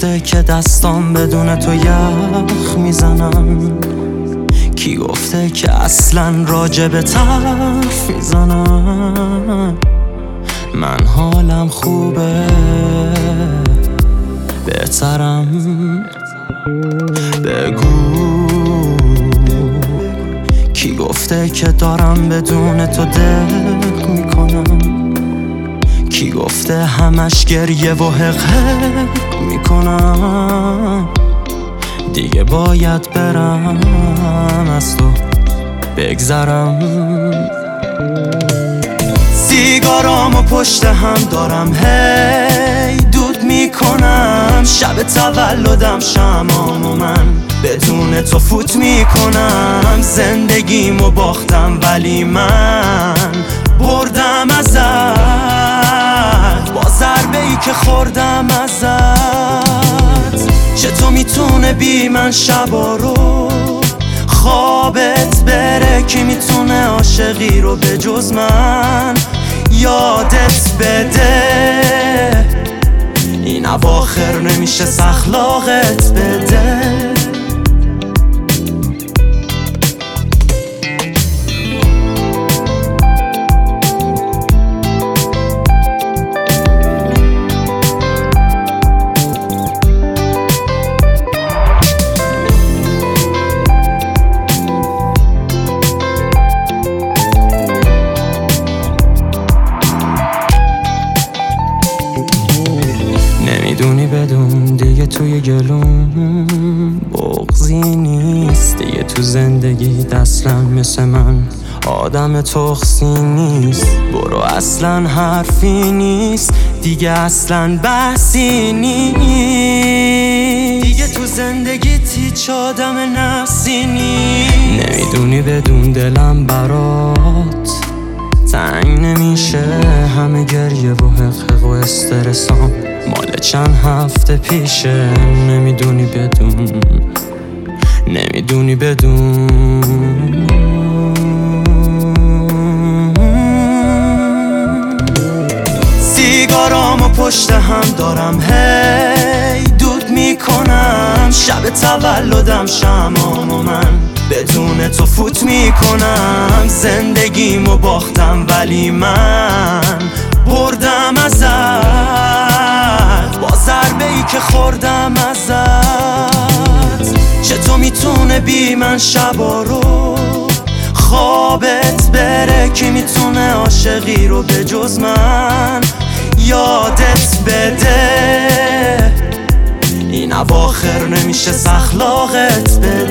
گفته که دستام بدون تو یخ میزنم؟ کی گفته که اصلا راجب طرف میزنم؟ من حالم خوبه بهترم، بگو کی گفته که دارم بدون تو دق میکنم؟ کی گفته همش گریه و حق میکنم؟ دیگه باید برم از تو بگذرم. سیگارامو پشت هم دارم هی دود میکنم، شب تولدم شمعامو من بدون تو فوت میکنم. زندگیمو باختم ولی من بردم ازت، با ضربه ای که خوردم ازت. چطور میتونه بی من شبا رو خوابت بره؟ کی میتونه عاشقی رو به جز من یادت بده؟ این اواخر نمیشه سخلاقت بده. نمیدونی بدون دیگه توی گلوم بغضی نیست، دیگه تو زندگی اصلا مثل من آدم تخصی نیست. برو اصلا حرفی نیست دیگه، اصلا بحثی نیست دیگه تو زندگیت هیچ آدم نفسی نیست. نمیدونی بدون دلم برات تنگ نمیشه، همه گریه و حقق و استرسام مال چند هفته پیشه. نمیدونی بدون، نمیدونی بدون. سیگارامو پشت هم دارم هی دود میکنم، شب تولدم شمعامو من بدون تو فوت میکنم. زندگیمو باختم ولی من بردم ازت، با ضربه ای که خوردم ازت. چطور میتونه بی من شبا رو خوابت بره؟ کی میتونه عاشقی رو به جز من یادت بده؟ این اواخر نمیشه سخلاقت بده.